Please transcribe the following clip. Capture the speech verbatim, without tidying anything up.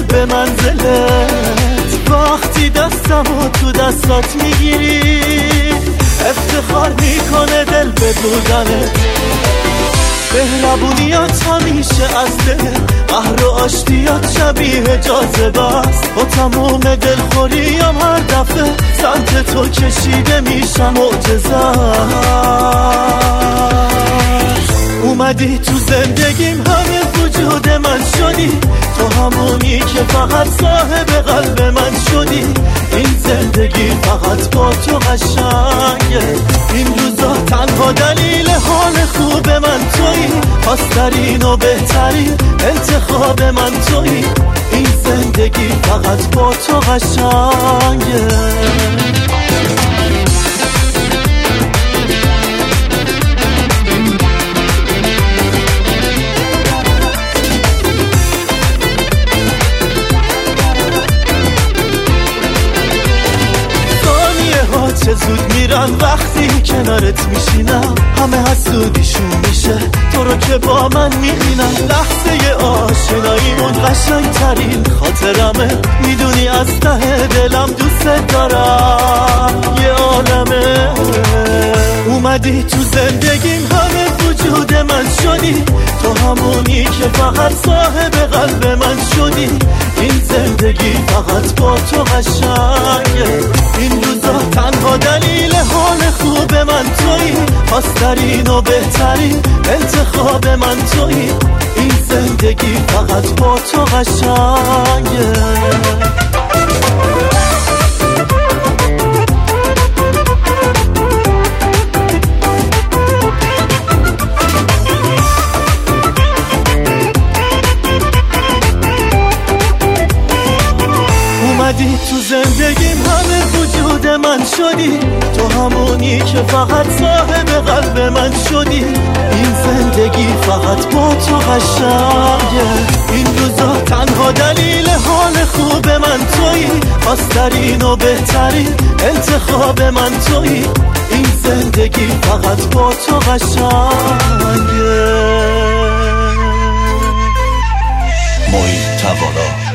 به منزلت. وقتی دستمو تو دستات میگیری افتخار میکنه دل به بودنت. مهربونیات همیشه از دل، قهر و آشتیات شبیه جاذبه است. با تموم دلخوریم هر دفعه سمت تو کشیده میشم معجزه. اومدی تو زندگیم همه وجود من شدی، تو همونی که فقط صاحب قلب من شدی. این زندگی فقط با تو قشنگه، این روزا تنها دلیل حال خوب من تویی. خواسترین و بهترین انتخاب من تویی. این زندگی فقط با تو قشنگه. چه زود میرن وقتی کنارت میشینم، همه حسودیشون میشه تو رو که با من میبینم. لحظه آشناییمون قشنگ ترین خاطرمه، میدونی از ته دلم دوست دارم یه عالمه. اومدی تو زندگیم همه وجود من شدی، تو همونی که فقط صاحب قلب من شدی. این زندگی فقط با تو قشنگه، این روزا تنها دلیل حال خوب من تویی. خواسترین و بهترین انتخاب من تویی. این زندگی فقط با تو قشنگه. اومدی تو زندگیم همه وجود من شدی، تو همونی که فقط صاحب قلب من شدی. این زندگی فقط با تو قشنگه، این روزا تنها دلیل حال خوب من تویی. خواسترین و بهترین انتخاب من تویی. این زندگی فقط با تو قشنگه. محیط توانا.